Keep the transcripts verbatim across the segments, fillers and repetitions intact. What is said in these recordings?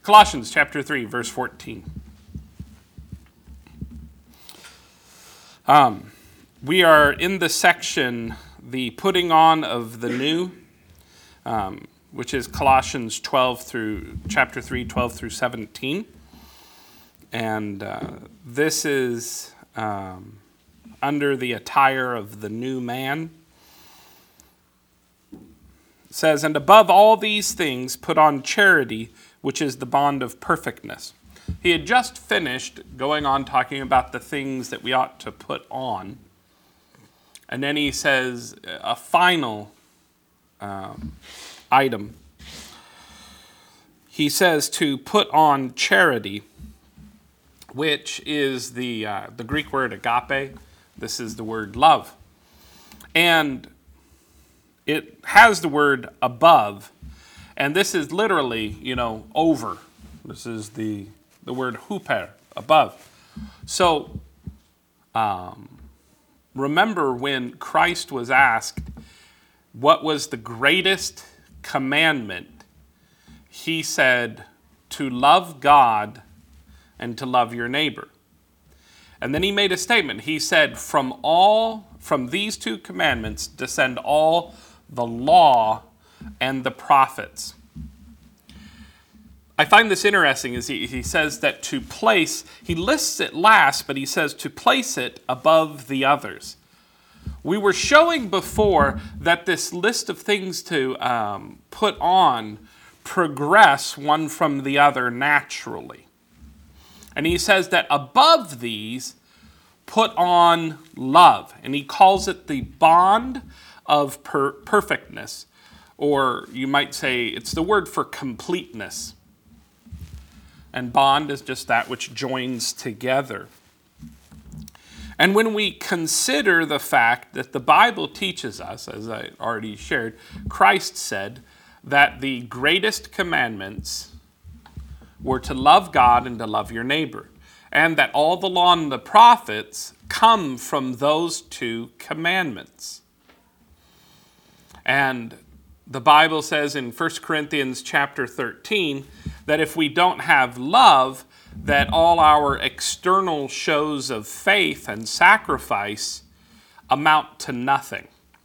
Colossians chapter three, verse fourteen. Um, we are in the section, the putting on of the new, um, which is Colossians twelve through, chapter three, twelve through seventeen. And uh, this is um, under the attire of the new man. It says, and above all these things, put on charity, which is the bond of perfectness. He had just finished going on talking about the things that we ought to put on. And then he says a final um, item. He says to put on charity, which is the uh, the Greek word agape. This is the word love. And it has the word above. And this is literally, you know, over. This is the, the word huper, above. So, um, remember when Christ was asked what was the greatest commandment, he said to love God and to love your neighbor. And then he made a statement. He said, from all, from these two commandments descend all the law and the prophets. I find this interesting as he, he says that to place, he lists it last, but he says to place it above the others. We were showing before that this list of things to um, put on progress one from the other naturally. And he says that above these, put on love. And he calls it the bond of per- perfectness. Or you might say it's the word for completeness. And bond is just that which joins together. And when we consider the fact that the Bible teaches us, as I already shared, Christ said that the greatest commandments were to love God and to love your neighbor. And that all the law and the prophets come from those two commandments. And the Bible says in First Corinthians chapter thirteen that if we don't have love, that all our external shows of faith and sacrifice amount to nothing.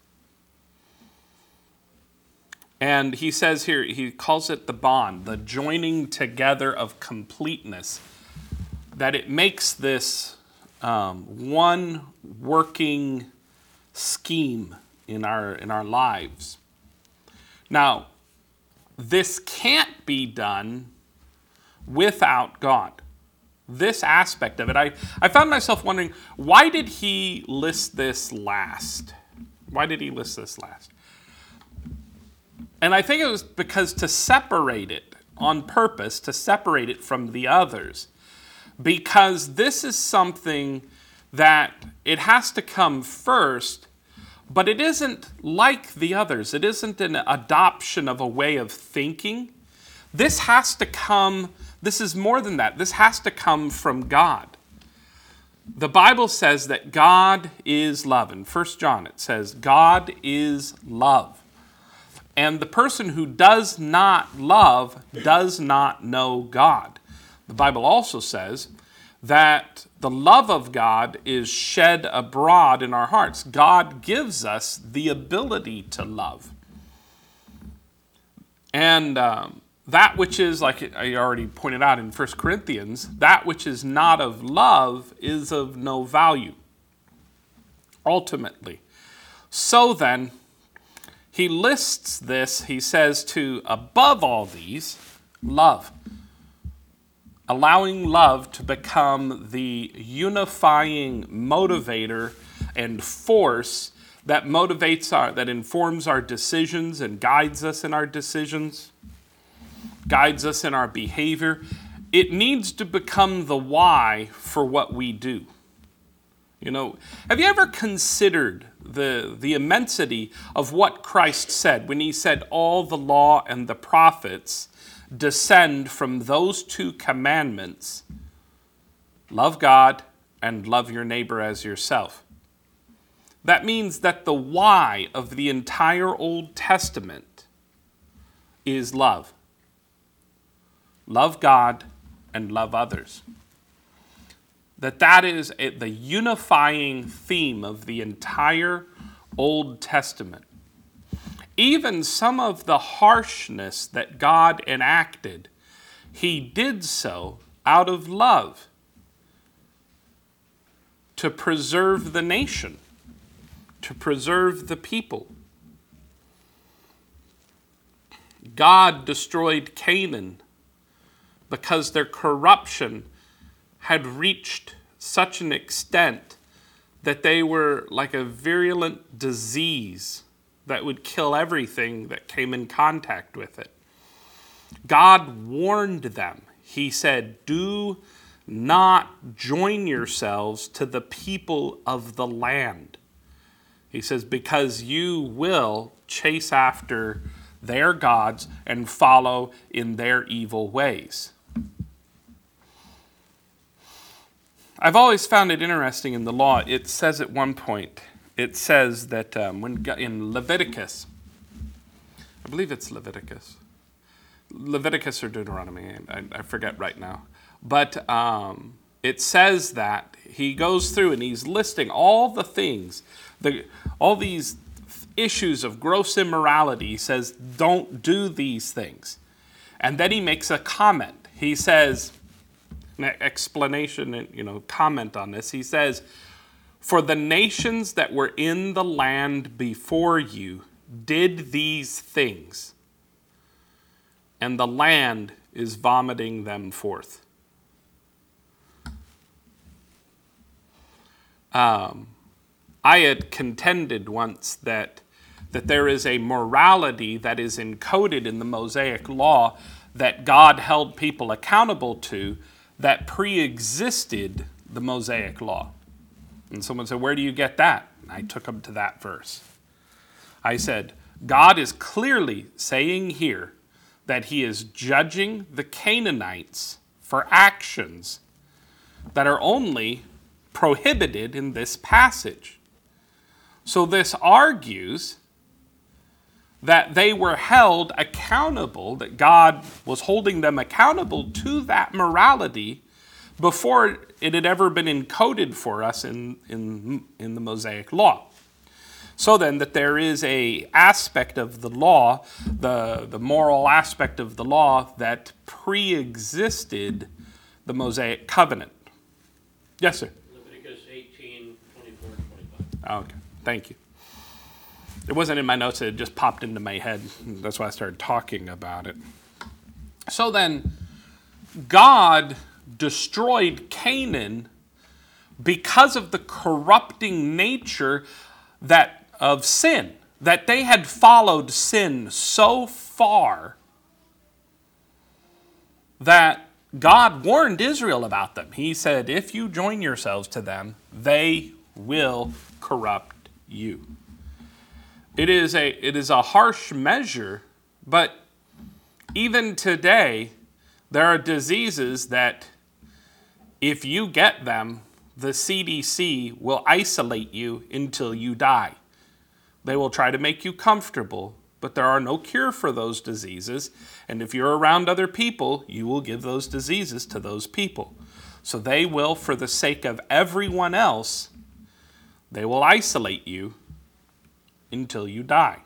And he says here, he calls it the bond, the joining together of completeness, that it makes this um, one working scheme in our in our lives. Now, this can't be done without God. This aspect of it, I, I found myself wondering, why did he list this last? Why did he list this last? And I think it was because to separate it on purpose, to separate it from the others, because this is something that it has to come first. But it isn't like the others. It isn't an adoption of a way of thinking. This has to come, this is more than that. This has to come from God. The Bible says that God is love. In First John it says, God is love. And the person who does not love does not know God. The Bible also says that the love of God is shed abroad in our hearts. God gives us the ability to love. And um, that which is, like I already pointed out in First Corinthians, that which is not of love is of no value, ultimately. So then, he lists this, he says to, above all these, love. Allowing love to become the unifying motivator and force that motivates our, that informs our decisions and guides us in our decisions, guides us in our behavior. It needs to become the why for what we do. You know, have you ever considered the, the immensity of what Christ said when he said all the law and the prophets descend from those two commandments, love God and love your neighbor as yourself? That means that the why of the entire Old Testament is love. love God, and love others. That that is a, the unifying theme of the entire Old Testament. Even some of the harshness that God enacted, he did so out of love to preserve the nation, to preserve the people. God destroyed Canaan because their corruption had reached such an extent that they were like a virulent disease that would kill everything that came in contact with it. God warned them. He said, do not join yourselves to the people of the land. He says, because you will chase after their gods and follow in their evil ways. I've always found it interesting in the law. It says at one point, it says that um, when in Leviticus, I believe it's Leviticus, Leviticus or Deuteronomy, I, I forget right now, but um, it says that he goes through and he's listing all the things, the all these issues of gross immorality. He says, don't do these things. And then he makes a comment. He says, an explanation and, you know, comment on this. He says, for the nations that were in the land before you did these things, and the land is vomiting them forth. Um, I had contended once that that there is a morality that is encoded in the Mosaic Law that God held people accountable to that pre-existed the Mosaic Law. And someone said, where do you get that? And I took them to that verse. I said, God is clearly saying here that he is judging the Canaanites for actions that are only prohibited in this passage. So this argues that they were held accountable, that God was holding them accountable to that morality before it had ever been encoded for us in, in, in the Mosaic Law. So then that there is a aspect of the law, the, the moral aspect of the law that pre-existed the Mosaic covenant. Yes, sir? Leviticus eighteen, twenty-four, twenty-five. Okay, thank you. It wasn't in my notes, it just popped into my head. That's why I started talking about it. So then, God destroyed Canaan because of the corrupting nature that of sin, that they had followed sin so far that God warned Israel about them. He said, if you join yourselves to them, they will corrupt you. It is a, it is a harsh measure, but even today, there are diseases that if you get them, the C D C will isolate you until you die. They will try to make you comfortable, but there are no cure for those diseases. And if you're around other people, you will give those diseases to those people. So they will, for the sake of everyone else, they will isolate you until you die.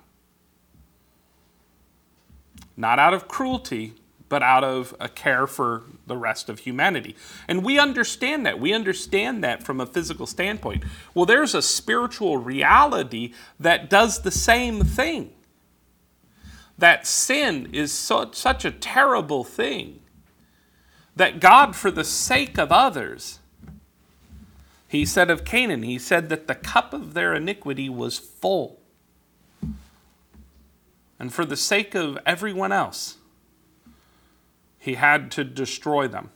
Not out of cruelty, but out of a care for the rest of humanity. And we understand that. We understand that from a physical standpoint. Well, there's a spiritual reality that does the same thing. That sin is so, such a terrible thing that God, for the sake of others, he said of Canaan, he said that the cup of their iniquity was full. And for the sake of everyone else, he had to destroy them.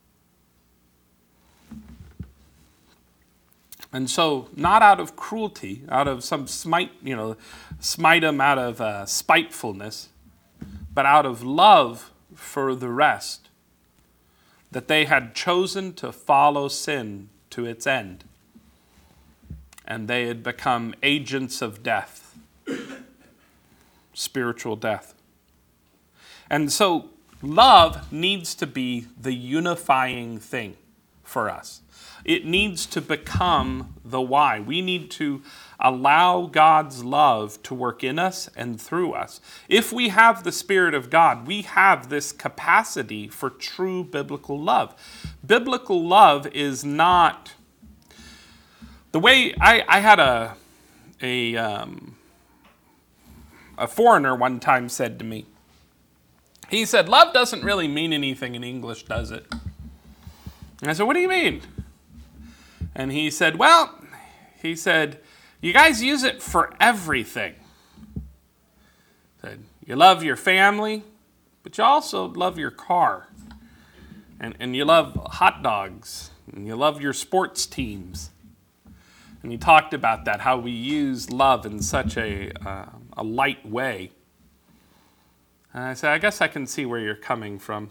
And so, not out of cruelty, out of some smite, you know, smite them out of uh, spitefulness, but out of love for the rest, that they had chosen to follow sin to its end. And they had become agents of death, spiritual death. And so, love needs to be the unifying thing for us. It needs to become the why. We need to allow God's love to work in us and through us. If we have the Spirit of God, we have this capacity for true biblical love. Biblical love is not the way I, I had a a um, a foreigner one time said to me. He said, "Love doesn't really mean anything in English, does it?" And I said, "What do you mean?" And he said, "Well," he said, "you guys use it for everything." He said, "You love your family, but you also love your car. And, and you love hot dogs, and you love your sports teams." And he talked about that, how we use love in such a, uh, a light way. And I said, I guess I can see where you're coming from.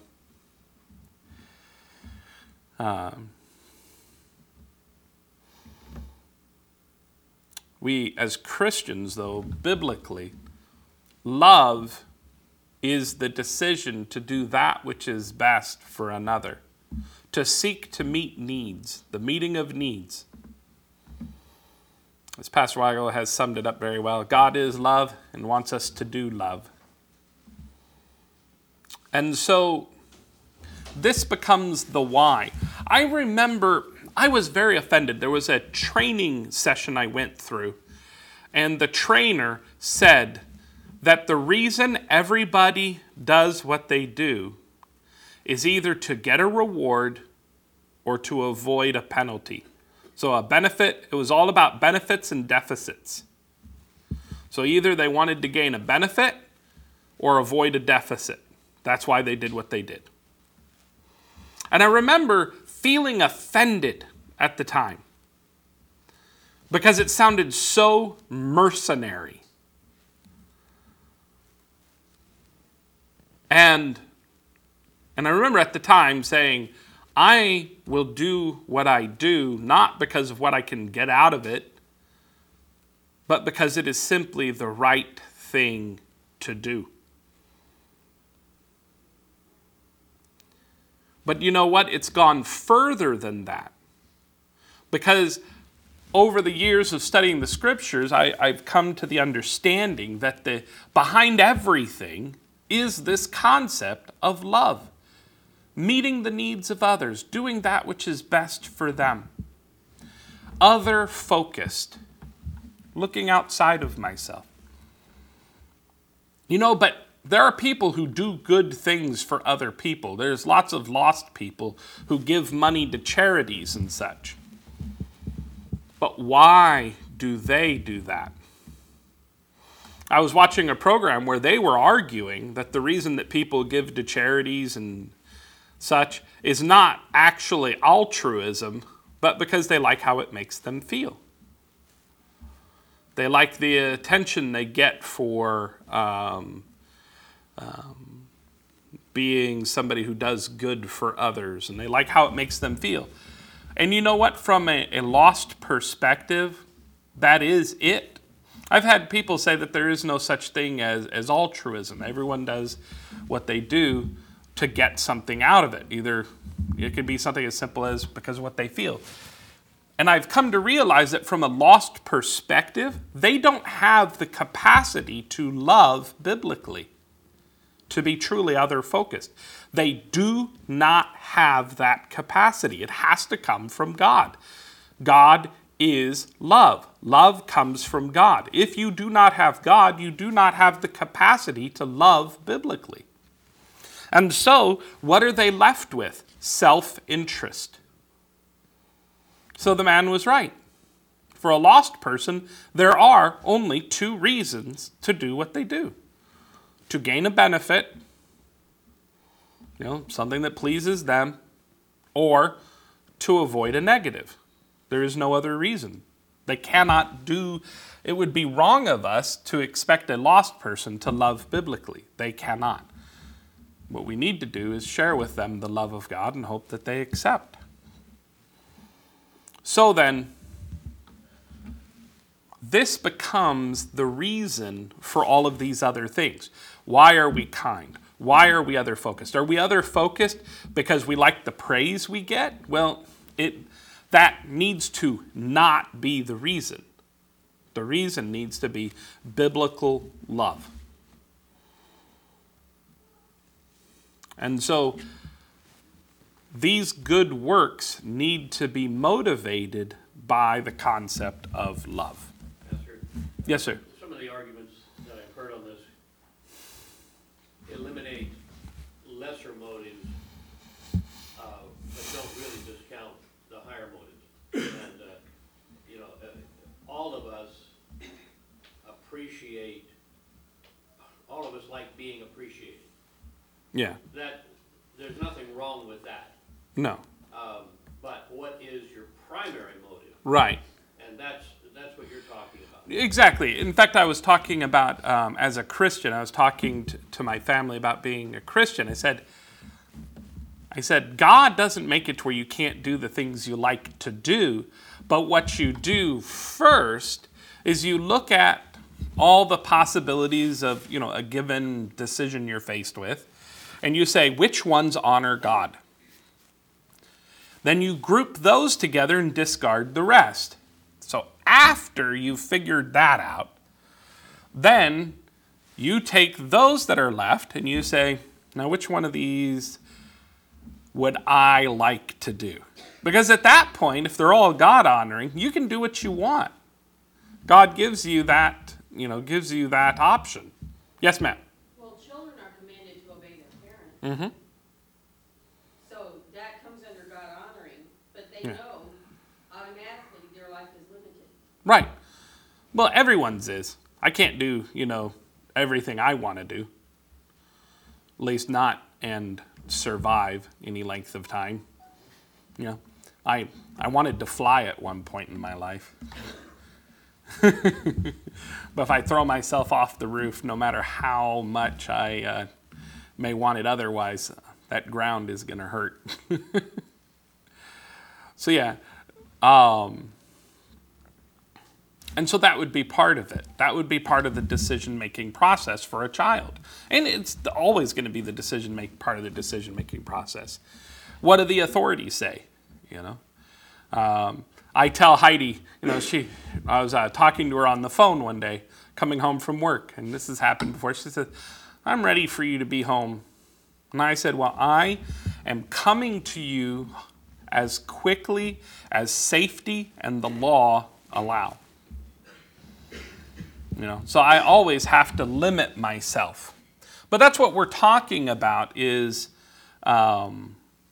Um, we, as Christians, though, biblically, love is the decision to do that which is best for another, to seek to meet needs, the meeting of needs. As Pastor Weigel has summed it up very well, God is love and wants us to do love. And so this becomes the why. I remember I was very offended. There was a training session I went through, and the trainer said that the reason everybody does what they do is either to get a reward or to avoid a penalty. So a benefit, it was all about benefits and deficits. So either they wanted to gain a benefit or avoid a deficit. That's why they did what they did. And I remember feeling offended at the time because it sounded so mercenary. And, and I remember at the time saying, I will do what I do, not because of what I can get out of it, but because it is simply the right thing to do. But you know what? It's gone further than that. Because over the years of studying the scriptures, I, I've come to the understanding that the behind everything is this concept of love. Meeting the needs of others, doing that which is best for them. Other-focused, looking outside of myself. You know, but there are people who do good things for other people. There's lots of lost people who give money to charities and such. But why do they do that? I was watching a program where they were arguing that the reason that people give to charities and such is not actually altruism, but because they like how it makes them feel. They like the attention they get for um, um, being somebody who does good for others, and they like how it makes them feel. And you know what? From a, a lost perspective, that is it. I've had people say that there is no such thing as, as altruism. Everyone does what they do to get something out of it. Either it could be something as simple as because of what they feel. And I've come to realize that from a lost perspective, they don't have the capacity to love biblically, to be truly other-focused. They do not have that capacity. It has to come from God. God is love. Love comes from God. If you do not have God, you do not have the capacity to love biblically. And so, what are they left with? Self-interest. So the man was right. For a lost person, there are only two reasons to do what they do. To gain a benefit, you know, something that pleases them, or to avoid a negative. There is no other reason. They cannot do, it would be wrong of us to expect a lost person to love biblically. They cannot. What we need to do is share with them the love of God and hope that they accept. So then, this becomes the reason for all of these other things. Why are we kind? Why are we other focused? Are we other focused because we like the praise we get? Well, it that needs to not be the reason. The reason needs to be biblical love. And so these good works need to be motivated by the concept of love. Pastor, Yes, sir. some of the arguments that I've heard on this eliminate lesser motives, uh, but don't really discount the higher motives. And, uh, you know, uh, all of us appreciate, all of us like being appreciated. Yeah. That, there's nothing wrong with that. No. Um, but what is your primary motive? Right. And that's, that's what you're talking about. Exactly. In fact, I was talking about, um, as a Christian, I was talking to, to my family about being a Christian. I said, I said, God doesn't make it to where you can't do the things you like to do, but what you do first is you look at all the possibilities of, you know, a given decision you're faced with, and you say, which ones honor God? Then you group those together and discard the rest. So after you've figured that out, then you take those that are left and you say, now which one of these would I like to do? Because at that point, if they're all God-honoring, you can do what you want. God gives you that, you know, gives you that option. Yes, ma'am. Well, children are commanded to obey their parents. Mm-hmm. So that comes under God honoring, but they Yeah. know automatically their life is limited. Right. Well, everyone's is. I can't do, you know, everything I want to do. At least not and survive any length of time. You know, I I wanted to fly at one point in my life. But if I throw myself off the roof, no matter how much I uh, may want it otherwise, that ground is going to hurt. So yeah, um, and so that would be part of it. That would be part of the decision-making process for a child. And it's always going to be the decision make part of the decision-making process. What do the authorities say? You know, um, I tell Heidi, you know, she, I was uh, talking to her on the phone one day, coming home from work, and this has happened before. She said, I'm ready for you to be home. And I said, well, I am coming to you as quickly as safety and the law allow. You know, so I always have to limit myself. But that's what we're talking about is, um,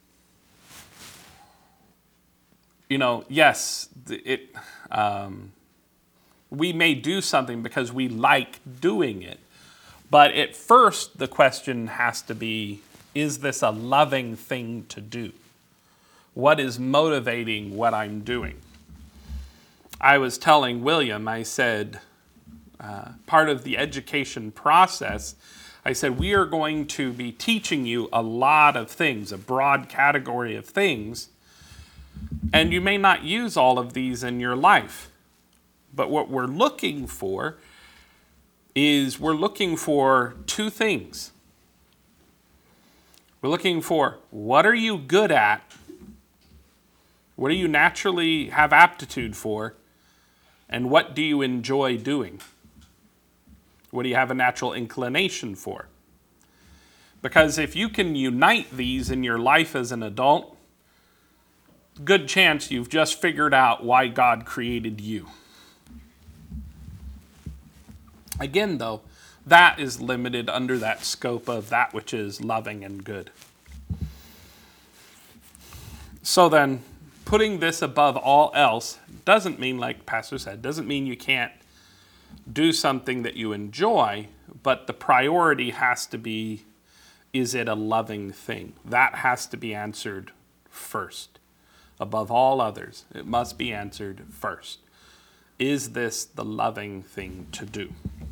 you know, yes, it. Um, we may do something because we like doing it. But at first, the question has to be, is this a loving thing to do? What is motivating what I'm doing? I was telling William, I said, uh, part of the education process, I said, we are going to be teaching you a lot of things, a broad category of things, and you may not use all of these in your life. But what we're looking for is we're looking for two things. We're looking for what are you good at? What do you naturally have aptitude for? And what do you enjoy doing? What do you have a natural inclination for? Because if you can unite these in your life as an adult, good chance you've just figured out why God created you. Again, though, that is limited under that scope of that which is loving and good. So then, putting this above all else doesn't mean, like Pastor said, doesn't mean you can't do something that you enjoy, but the priority has to be, is it a loving thing? That has to be answered first. Above all others, it must be answered first. Is this the loving thing to do?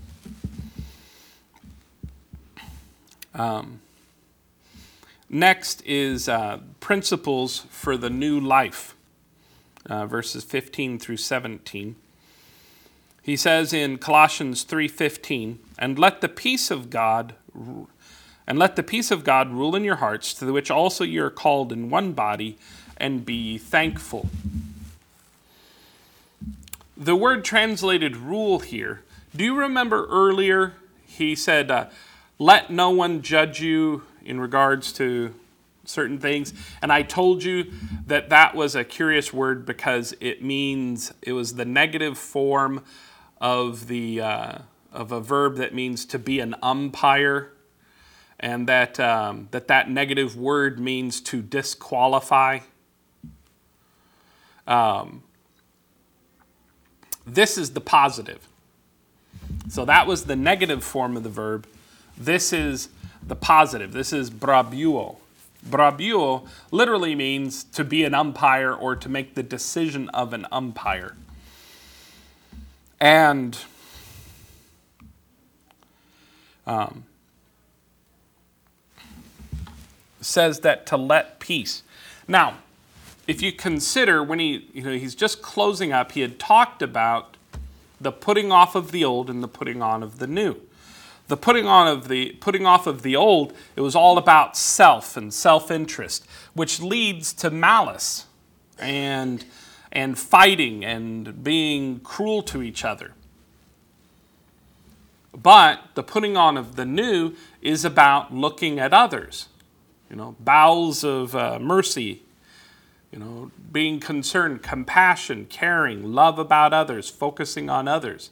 Um, next is uh, principles for the new life, uh, verses fifteen through seventeen. He says in Colossians three fifteen, and let the peace of God And let the peace of God rule in your hearts, to the which also you are called in one body, and be ye thankful. The word translated rule here, do you remember earlier he said, uh, let no one judge you in regards to certain things? And I told you that that was a curious word because it means, it was the negative form of the uh, of a verb that means to be an umpire. And that, um, that that negative word means to disqualify. Um, this is the positive. So that was the negative form of the verb. This is the positive. This is brabuo. Brabuo literally means to be an umpire or to make the decision of an umpire. And um, says that to let peace. Now, if you consider when he, you know, he's just closing up, he had talked about the putting off of the old and the putting on of the new. The putting on of the putting off of the old, it was all about self and self-interest, which leads to malice and and fighting and being cruel to each other. But the putting on of the new is about looking at others. You know, bowels of uh, mercy, you know, being concerned, compassion, caring, love about others, focusing on others.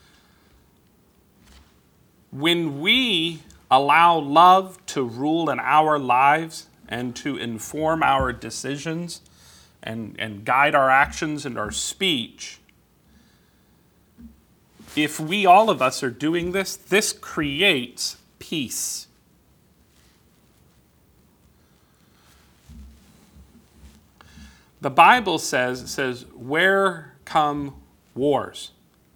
When we allow love to rule in our lives and to inform our decisions and, and guide our actions and our speech, if we, all of us, are doing this, this creates peace. The Bible says, it says, where come wars?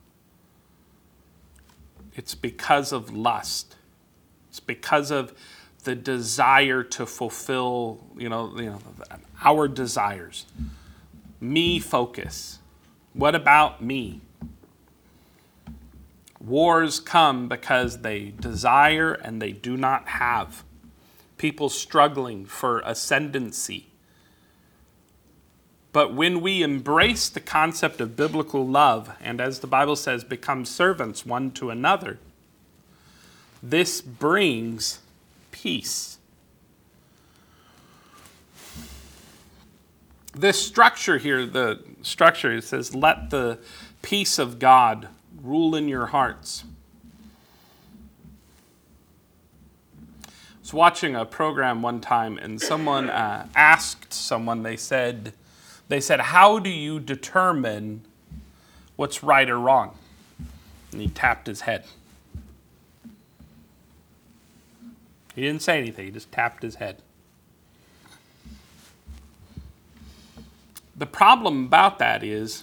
It's because of lust. It's because of the desire to fulfill, you know, you know, our desires. Me focus. What about me? Wars come because they desire and they do not have. People struggling for ascendancy. But when we embrace the concept of biblical love, and as the Bible says, become servants one to another, this brings peace. This structure here, the structure, it says, let the peace of God rule in your hearts. I was watching a program one time, and someone uh, asked someone, they said, They said, how do you determine what's right or wrong? And he tapped his head. He didn't say anything, he just tapped his head. The problem about that is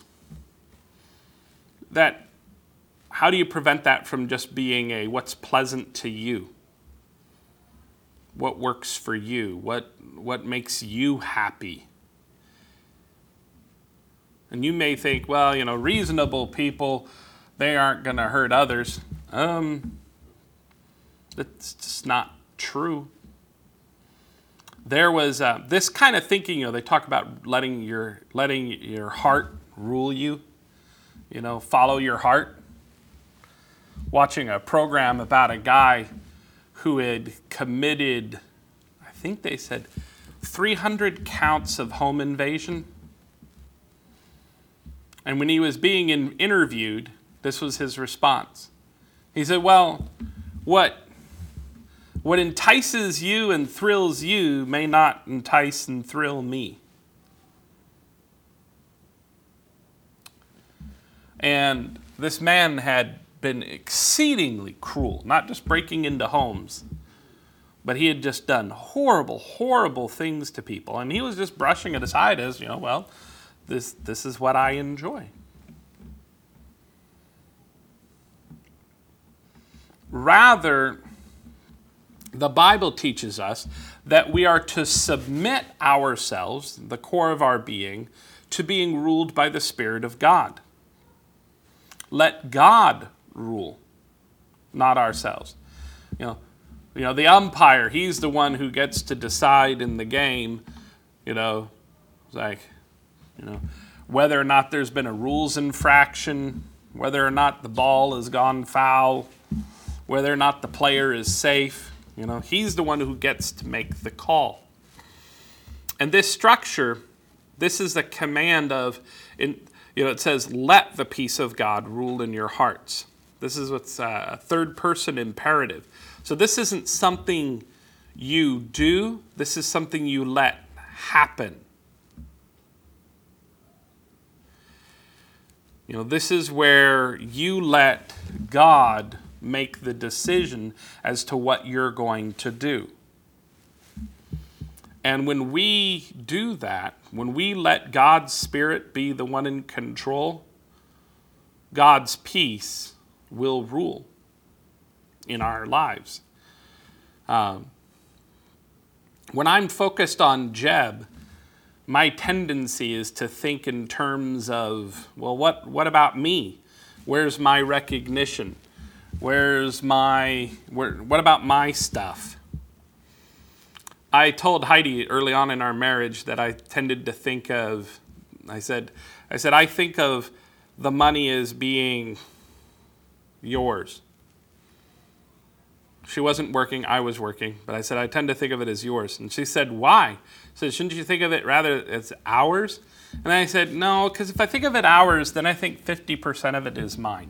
that how do you prevent that from just being a what's pleasant to you? What works for you? What, what makes you happy? And you may think, well, you know, reasonable people, they aren't going to hurt others. Um, that's just not true. There was uh, this kind of thinking, you know, they talk about letting your letting your heart rule you, you know, follow your heart. Watching a program about a guy who had committed, I think they said, three hundred counts of home invasion. And when he was being in, interviewed, this was his response. He said, well, what, what entices you and thrills you may not entice and thrill me. And this man had been exceedingly cruel, not just breaking into homes, but he had just done horrible, horrible things to people. And he was just brushing it aside as, you know, well, This, this is what I enjoy. Rather, the Bible teaches us that we are to submit ourselves, the core of our being, to being ruled by the Spirit of God. Let God rule, not ourselves. You know, You know, the umpire, he's the one who gets to decide in the game, you know, it's like, you know, whether or not there's been a rules infraction, whether or not the ball has gone foul, whether or not the player is safe. You know, he's the one who gets to make the call. And this structure, this is the command of, in, you know, it says, let the peace of God rule in your hearts. This is what's a third person imperative. So this isn't something you do. This is something you let happen. You know, this is where you let God make the decision as to what you're going to do. And when we do that, when we let God's Spirit be the one in control, God's peace will rule in our lives. Um, when I'm focused on Jeb, my tendency is to think in terms of, well, what, what about me? Where's my recognition? Where's my, where, what about my stuff? I told Heidi early on in our marriage that I tended to think of, I said, I said, I think of the money as being yours. She wasn't working, I was working, but I said, I tend to think of it as yours. And she said, why? I said, shouldn't you think of it rather as ours? And I said, no, because if I think of it ours, then I think fifty percent of it is mine.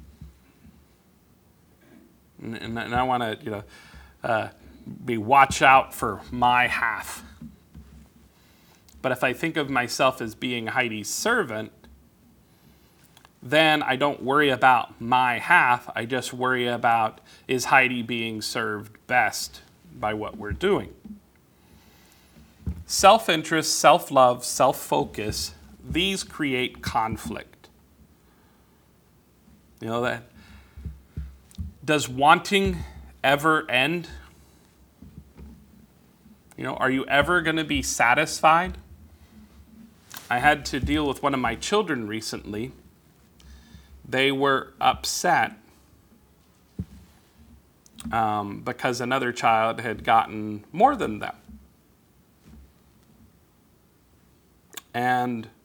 And, and, and I want to, you know, uh, be watch out for my half. But if I think of myself as being Heidi's servant, then I don't worry about my half. I just worry about, is Heidi being served best by what we're doing? Self-interest, self-love, self-focus, these create conflict. You know that? Does wanting ever end? You know, are you ever going to be satisfied? I had to deal with one of my children recently. They were upset um, because another child had gotten more than them. And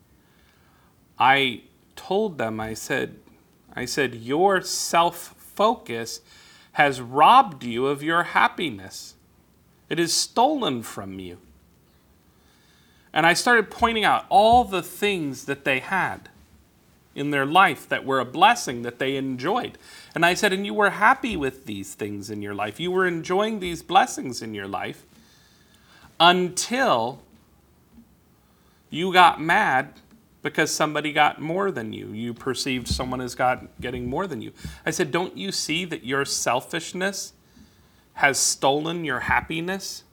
I told them, I said, I said, your self-focus has robbed you of your happiness. It is stolen from you. And I started pointing out all the things that they had in their life that were a blessing, that they enjoyed. And I said, and you were happy with these things in your life. You were enjoying these blessings in your life until you got mad because somebody got more than you. You perceived someone as got, getting more than you. I said, don't you see that your selfishness has stolen your happiness?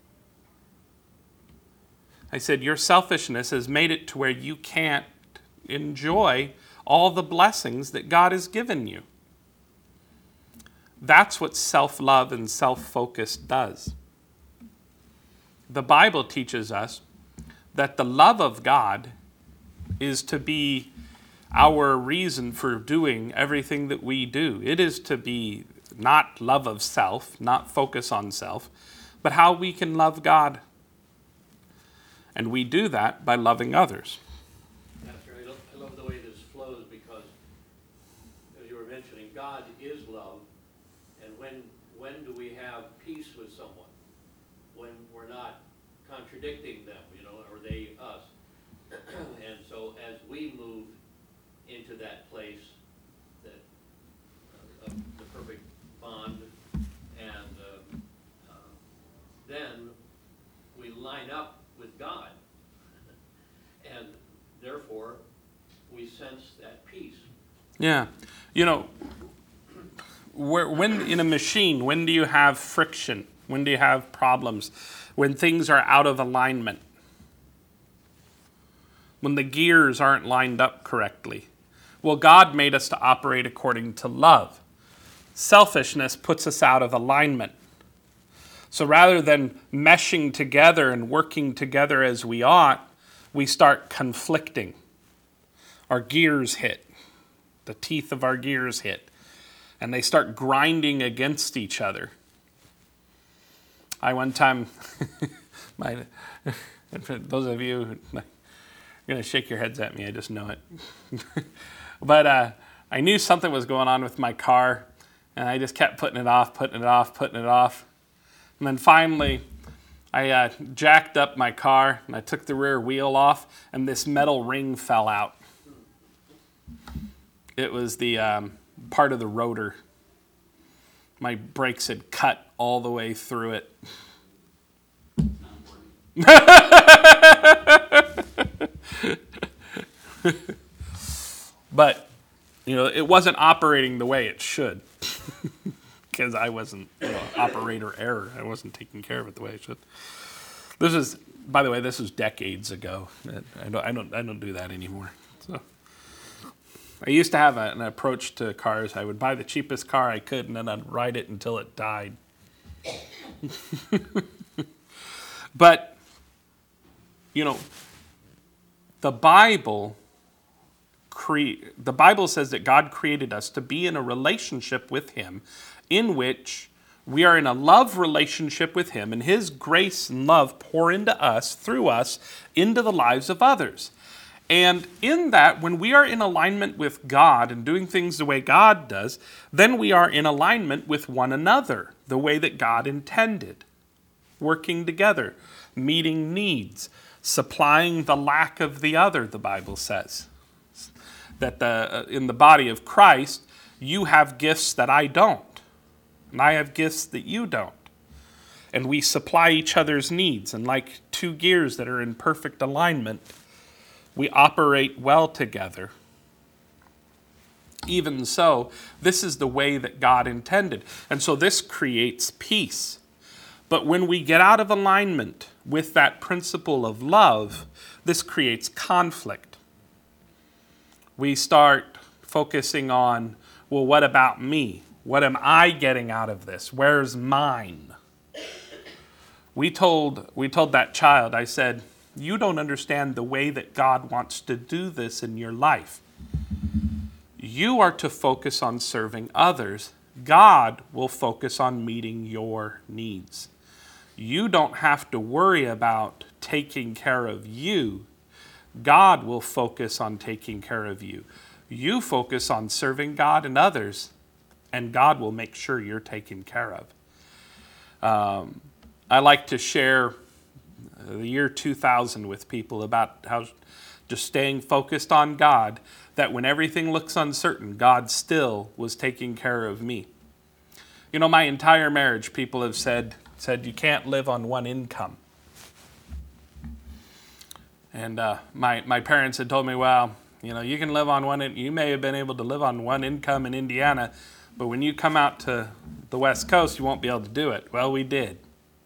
I said, your selfishness has made it to where you can't enjoy all the blessings that God has given you. That's what self-love and self-focus does. The Bible teaches us that the love of God is to be our reason for doing everything that we do. It is to be not love of self, not focus on self, but how we can love God. And we do that by loving others. Pastor, I love, I love the way this flows because, as you were mentioning, God is love. And when when do we have peace with someone? When we're not contradicting them, you know, or they us. And so as we move into that place, that uh, of the perfect bond, and uh, uh, then we line up with God, and therefore we sense that peace. Yeah. You know, where, when in a machine, when do you have friction? When do you have problems? When things are out of alignment. When the gears aren't lined up correctly. Well, God made us to operate according to love. Selfishness puts us out of alignment. So rather than meshing together and working together as we ought, we start conflicting. Our gears hit. The teeth of our gears hit. And they start grinding against each other. I one time, my, for those of you, who, you're going to shake your heads at me, I just know it. But uh, I knew something was going on with my car, and I just kept putting it off, putting it off, putting it off. And then finally, I uh, jacked up my car, and I took the rear wheel off, and this metal ring fell out. It was the um, part of the rotor. My brakes had cut all the way through it. But, you know, it wasn't operating the way it should. Because I wasn't, you know, operator error. I wasn't taking care of it the way I should. This is, by the way, this was decades ago. I don't, I don't, I don't do that anymore. So, I used to have a, an approach to cars. I would buy the cheapest car I could, and then I'd ride it until it died. But, you know, the Bible, cre- the Bible says that God created us to be in a relationship with Him, in which we are in a love relationship with Him, and His grace and love pour into us, through us, into the lives of others. And in that, when we are in alignment with God and doing things the way God does, then we are in alignment with one another, the way that God intended. Working together, meeting needs, supplying the lack of the other, the Bible says. That the, uh, in the body of Christ, you have gifts that I don't. And I have gifts that you don't. And we supply each other's needs. And like two gears that are in perfect alignment, we operate well together. Even so, this is the way that God intended. And so this creates peace. But when we get out of alignment with that principle of love, this creates conflict. We start focusing on, well, what about me? What am I getting out of this? Where's mine? We told, we told that child, I said, you don't understand the way that God wants to do this in your life. You are to focus on serving others. God will focus on meeting your needs. You don't have to worry about taking care of you. God will focus on taking care of you. You focus on serving God and others, and God will make sure you're taken care of. Um, I like to share the year two thousand with people about how just staying focused on God, that when everything looks uncertain, God still was taking care of me. You know, my entire marriage, people have said, said you can't live on one income. And uh, my, my parents had told me, well, you know, you can live on one, you may have been able to live on one income in Indiana, but when you come out to the West Coast, you won't be able to do it. Well, we did.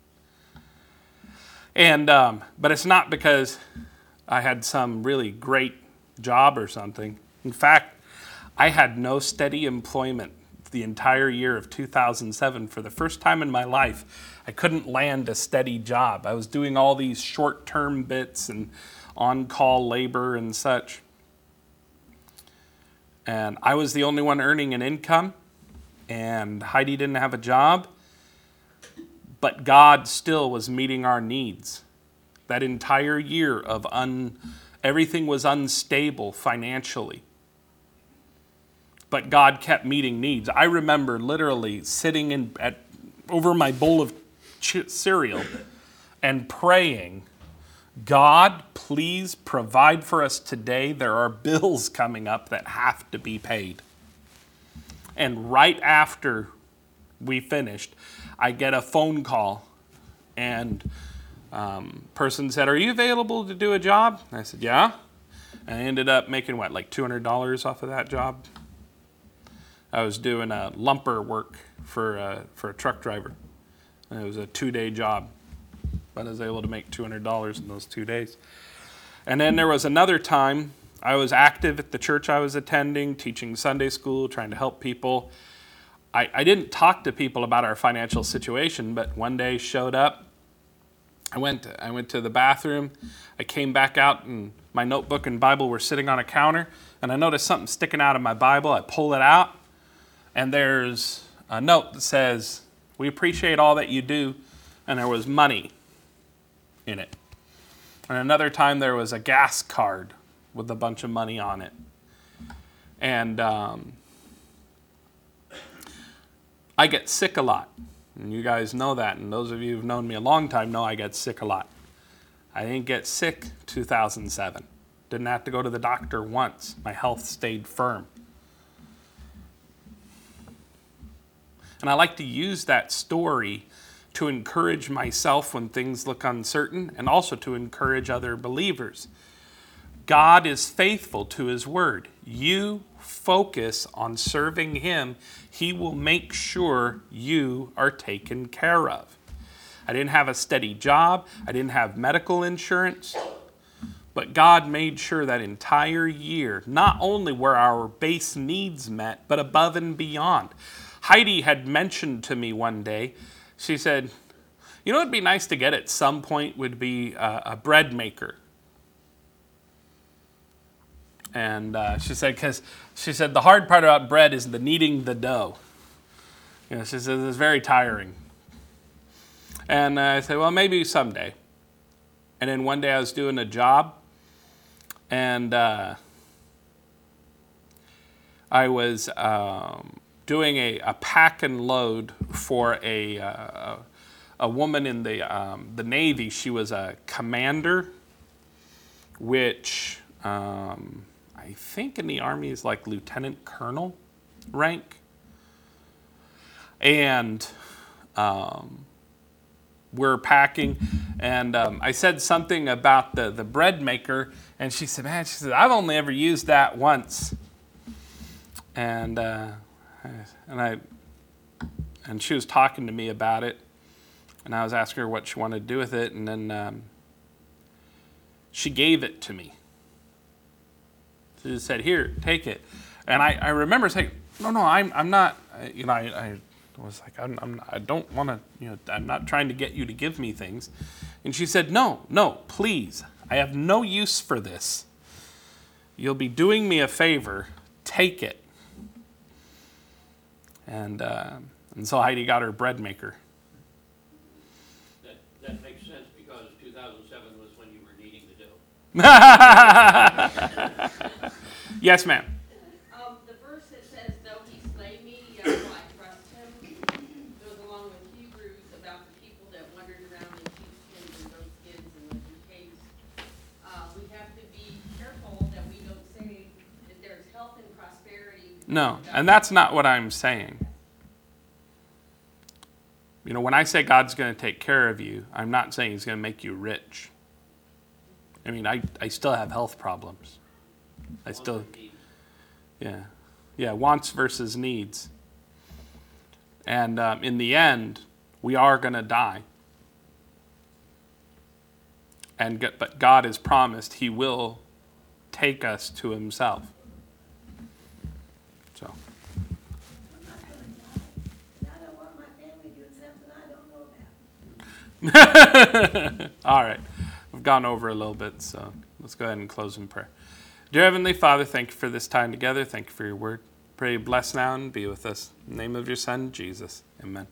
And, um, but it's not because I had some really great job or something. In fact, I had no steady employment the entire year of two thousand seven. For the first time in my life, I couldn't land a steady job. I was doing all these short-term bits and on-call labor and such. And I was the only one earning an income, and Heidi didn't have a job. But God still was meeting our needs. That entire year of un, everything was unstable financially. But God kept meeting needs. I remember literally sitting in at over my bowl of ch- cereal and praying, God, please provide for us today. There are bills coming up that have to be paid. And right after we finished, I get a phone call, and um, person said, are you available to do a job? I said, yeah. And I ended up making, what, like two hundred dollars off of that job? I was doing a lumper work for a, for a truck driver. And it was a two-day job, but I was able to make two hundred dollars in those two days. And then there was another time I was active at the church I was attending, teaching Sunday school, trying to help people. I, I didn't talk to people about our financial situation, but one day showed up. I went to, I went to the bathroom. I came back out, and my notebook and Bible were sitting on a counter, and I noticed something sticking out of my Bible. I pull it out, and there's a note that says, we appreciate all that you do and there was money in it. And another time there was a gas card with a bunch of money on it. And um, I get sick a lot. And you guys know that. And those of you who've known me a long time know I get sick a lot. I didn't get sick two thousand seven. Didn't have to go to the doctor once. My health stayed firm. And I like to use that story to encourage myself when things look uncertain, and also to encourage other believers. God is faithful to his word. You focus on serving him, he will make sure you are taken care of. I didn't have a steady job. I didn't have medical insurance. But God made sure that entire year, not only were our base needs met, but above and beyond. Heidi had mentioned to me one day, she said, you know what would be nice to get at some point would be a, a bread maker. And uh, she said, because she said the hard part about bread is the kneading the dough. You know, she says it's very tiring. And uh, I said, well, maybe someday. And then one day I was doing a job, and uh, I was um, doing a, a pack and load for a uh, a woman in the um, the Navy. She was a commander, which um, I think in the Army is like lieutenant colonel rank. And um, we're packing, and um, I said something about the, the bread maker, and she said, man, she said, I've only ever used that once. And uh, and I and she was talking to me about it, and I was asking her what she wanted to do with it, and then um, she gave it to me. She just said, here, take it. And I, I remember saying, no, no, I'm I'm not, you know, I, I was like, I'm, I'm I don't want to, you know, I'm not trying to get you to give me things. And she said, no, no, please, I have no use for this. You'll be doing me a favor, take it. And uh, and so Heidi got her bread maker. That, that makes sense because two thousand seven was when you were kneading the dough. Yes, ma'am. Um, the verse that says, though he slay me, yet will I trust him, goes along with Hebrews about the people that wandered around in sheepskins and goatskins and lived in caves. Uh, we have to be careful that we don't say that there's health and prosperity. No, and that's not what I'm saying. You know, when I say God's going to take care of you, I'm not saying he's going to make you rich. I mean, I, I still have health problems. I still, yeah, yeah, wants versus needs. And um, in the end, we are going to die. And but God has promised he will take us to himself. So. I'm not gonna die. And I don't want my family doing something I don't know about. All right. We've gone over a little bit, so let's go ahead and close in prayer. Dear Heavenly Father, thank you for this time together. Thank you for your word. Pray you bless now and be with us. In the name of your Son, Jesus. Amen.